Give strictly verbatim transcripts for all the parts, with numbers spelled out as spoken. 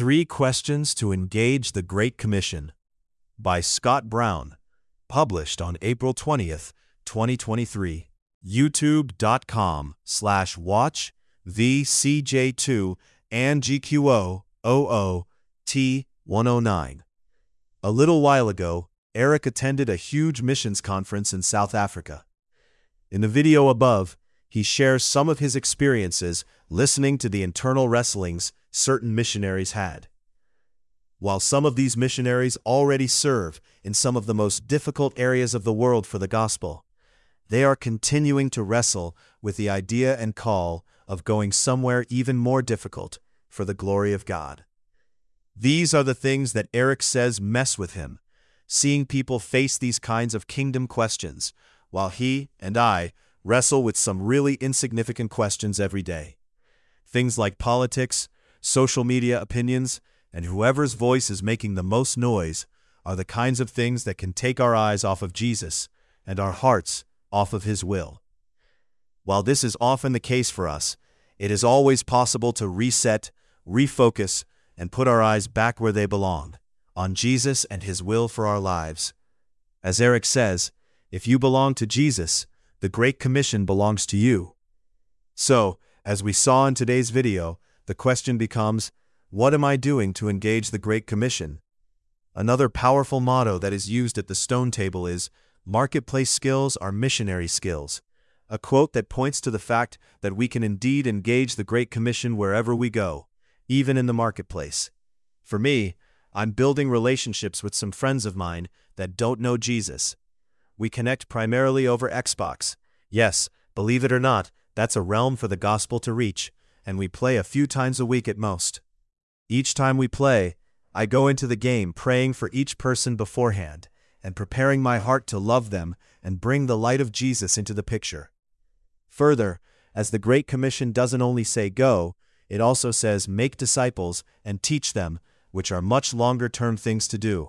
Three Questions to Engage the Great Commission by Scott Brown, published on April twentieth, twenty twenty-three. YouTube.com slash watch V C J two and G Q O zero zero T one oh nine. A little while ago, Eric attended a huge missions conference in South Africa. In the video above, he shares some of his experiences listening to the internal wrestlings certain missionaries had. While some of these missionaries already serve in some of the most difficult areas of the world for the gospel, they are continuing to wrestle with the idea and call of going somewhere even more difficult for the glory of God. These are the things that Eric says mess with him, seeing people face these kinds of kingdom questions, while he and I wrestle with some really insignificant questions every day. Things like politics, social media opinions, and whoever's voice is making the most noise are the kinds of things that can take our eyes off of Jesus and our hearts off of His will. While this is often the case for us, it is always possible to reset, refocus, and put our eyes back where they belong, on Jesus and His will for our lives. As Eric says, if you belong to Jesus, the Great Commission belongs to you. So, as we saw in today's video, the question becomes, what am I doing to engage the Great Commission? Another powerful motto that is used at the Stone Table is, "Marketplace skills are missionary skills," a quote that points to the fact that we can indeed engage the Great Commission wherever we go, even in the marketplace. For me, I'm building relationships with some friends of mine that don't know Jesus. We connect primarily over Xbox. Yes, believe it or not, that's a realm for the gospel to reach, and we play a few times a week at most. Each time we play, I go into the game praying for each person beforehand, and preparing my heart to love them and bring the light of Jesus into the picture. Further, as the Great Commission doesn't only say go, it also says make disciples and teach them, which are much longer-term things to do.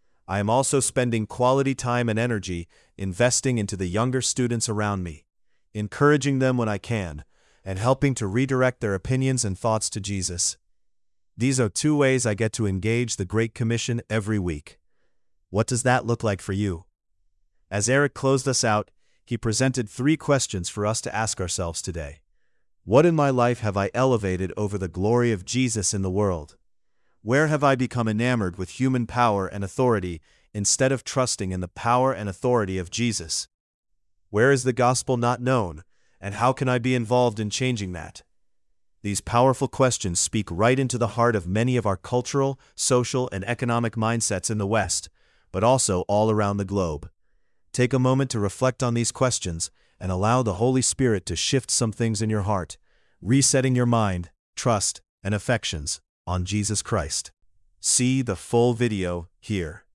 I am also spending quality time and energy investing into the younger students around me, encouraging them when I can, and helping to redirect their opinions and thoughts to Jesus. These are two ways I get to engage the Great Commission every week. What does that look like for you? As Eric closed us out, he presented three questions for us to ask ourselves today. What in my life have I elevated over the glory of Jesus in the world? Where have I become enamored with human power and authority instead of trusting in the power and authority of Jesus? Where is the gospel not known, and how can I be involved in changing that? These powerful questions speak right into the heart of many of our cultural, social, and economic mindsets in the West, but also all around the globe. Take a moment to reflect on these questions and allow the Holy Spirit to shift some things in your heart, resetting your mind, trust, and affections on Jesus Christ. See the full video here.